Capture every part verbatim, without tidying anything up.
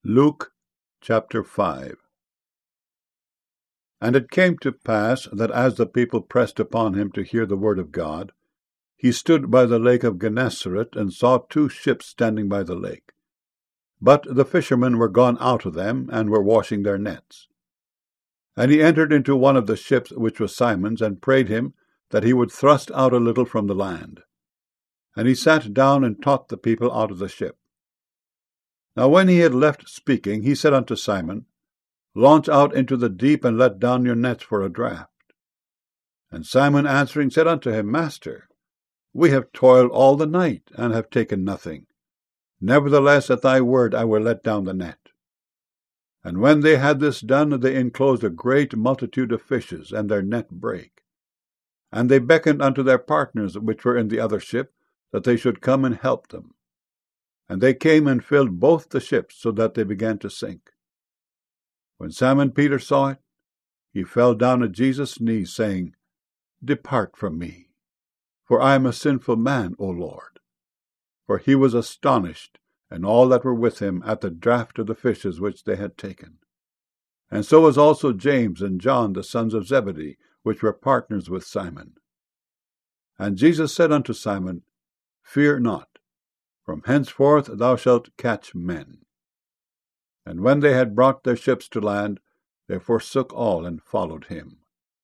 Luke chapter five. And it came to pass that as the people pressed upon him to hear the word of God, he stood by the lake of Gennesaret, and saw two ships standing by the lake. But the fishermen were gone out of them, and were washing their nets. And he entered into one of the ships, which was Simon's, and prayed him that he would thrust out a little from the land. And he sat down and taught the people out of the ship. Now when he had left speaking, he said unto Simon, Launch out into the deep, and let down your nets for a draught. And Simon answering said unto him, Master, we have toiled all the night, and have taken nothing. Nevertheless at thy word I will let down the net. And when they had this done, they enclosed a great multitude of fishes, and their net brake. And they beckoned unto their partners which were in the other ship, that they should come and help them. And they came and filled both the ships, so that they began to sink. When Simon Peter saw it, he fell down at Jesus' knees, saying, Depart from me, for I am a sinful man, O Lord. For he was astonished, and all that were with him, at the draught of the fishes which they had taken. And so was also James and John, the sons of Zebedee, which were partners with Simon. And Jesus said unto Simon, Fear not, from henceforth thou shalt catch men. And when they had brought their ships to land, they forsook all, and followed him.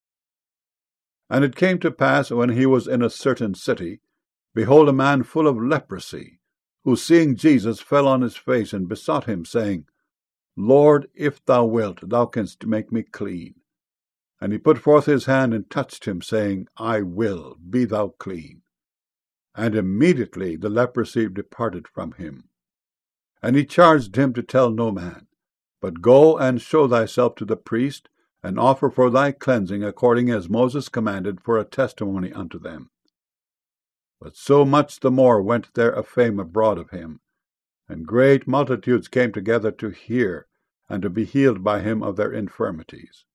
And it came to pass, when he was in a certain city, behold, a man full of leprosy, who seeing Jesus fell on his face, and besought him, saying, Lord, if thou wilt, thou canst make me clean. And he put forth his hand, and touched him, saying, I will, be thou clean. And immediately the leprosy departed from him. And he charged him to tell no man, but go and show thyself to the priest, and offer for thy cleansing according as Moses commanded, for a testimony unto them. But so much the more went there a fame abroad of him, and great multitudes came together to hear, and to be healed by him of their infirmities.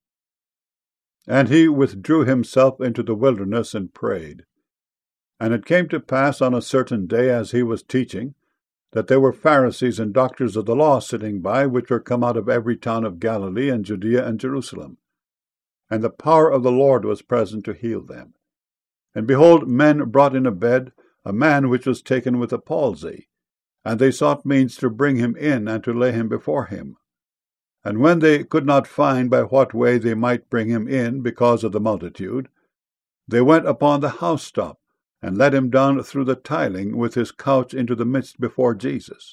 And he withdrew himself into the wilderness, and prayed. And it came to pass on a certain day, as he was teaching, that there were Pharisees and doctors of the law sitting by, which were come out of every town of Galilee and Judea and Jerusalem. And the power of the Lord was present to heal them. And behold, men brought in a bed a man which was taken with a palsy, and they sought means to bring him in, and to lay him before him. And when they could not find by what way they might bring him in, because of the multitude, they went upon the housetop, and let him down through the tiling with his couch into the midst before Jesus.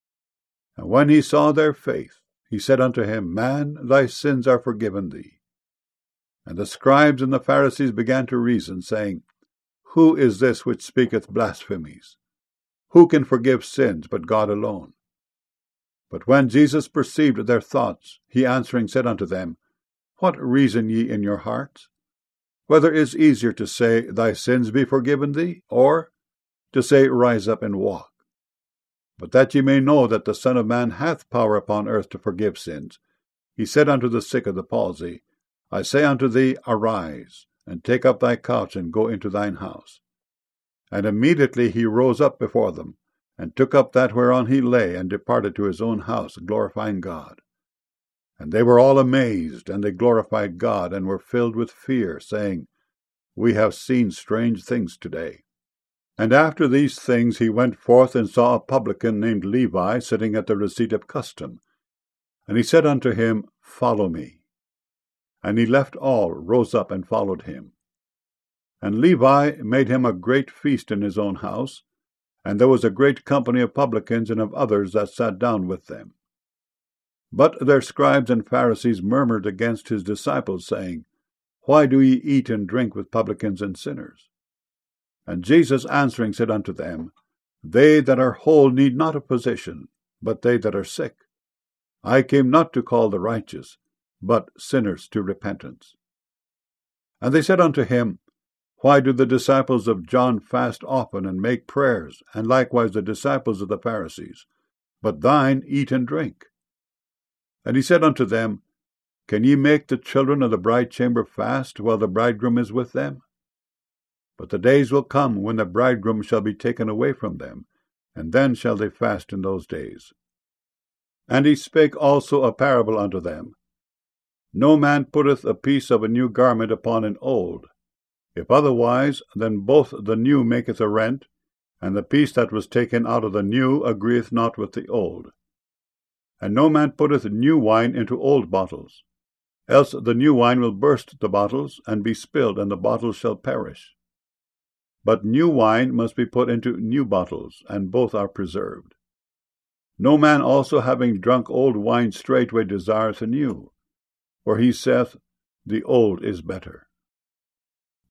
And when he saw their faith, he said unto him, Man, thy sins are forgiven thee. And the scribes and the Pharisees began to reason, saying, Who is this which speaketh blasphemies? Who can forgive sins but God alone? But when Jesus perceived their thoughts, he answering said unto them, What reason ye in your hearts? Whether it is easier to say, Thy sins be forgiven thee, or to say, Rise up and walk? But that ye may know that the Son of Man hath power upon earth to forgive sins, he said unto the sick of the palsy, I say unto thee, Arise, and take up thy couch, and go into thine house. And immediately he rose up before them, and took up that whereon he lay, and departed to his own house, glorifying God. And they were all amazed, and they glorified God, and were filled with fear, saying, We have seen strange things today. And after these things he went forth, and saw a publican named Levi sitting at the receipt of custom. And he said unto him, Follow me. And he left all, rose up, and followed him. And Levi made him a great feast in his own house, and there was a great company of publicans and of others that sat down with them. But their scribes and Pharisees murmured against his disciples, saying, Why do ye eat and drink with publicans and sinners? And Jesus answering said unto them, They that are whole need not a physician, but they that are sick. I came not to call the righteous, but sinners to repentance. And they said unto him, Why do the disciples of John fast often, and make prayers, and likewise the disciples of the Pharisees, but thine eat and drink? And he said unto them, Can ye make the children of the bride chamber fast, while the bridegroom is with them? But the days will come when the bridegroom shall be taken away from them, and then shall they fast in those days. And he spake also a parable unto them. No man putteth a piece of a new garment upon an old. If otherwise, then both the new maketh a rent, and the piece that was taken out of the new agreeth not with the old. And no man putteth new wine into old bottles, else the new wine will burst the bottles, and be spilled, and the bottles shall perish. But new wine must be put into new bottles, and both are preserved. No man also having drunk old wine straightway desireth a new, for he saith, The old is better.